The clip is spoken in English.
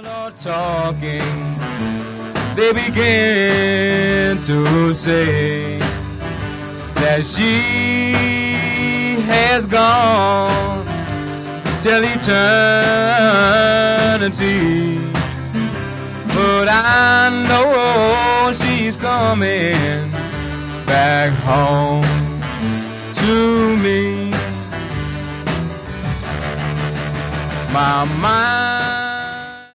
Talking, they begin to say that she has gone till eternity, but I know she's coming back home to me. My mind